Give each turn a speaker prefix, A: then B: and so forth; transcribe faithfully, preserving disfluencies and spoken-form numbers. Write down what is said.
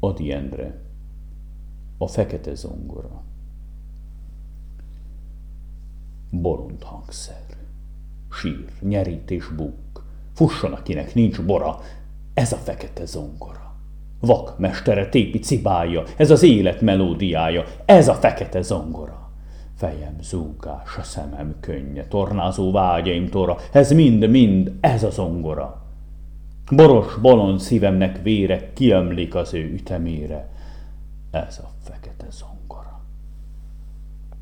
A: Ady Endre, a fekete zongora. Bolond hangszer. Sír, nyerít és búk. Fusson, akinek nincs bora, ez a fekete zongora. Vak mestere tépi cibája, ez az élet melódiája, ez a fekete zongora. Fejem zúgás, a szemem könnye, tornázó vágyaim tora, ez mind-mind, ez a zongora. Boros, bolond szívemnek vére kiömlik az ő ütemére, ez a fekete zongora.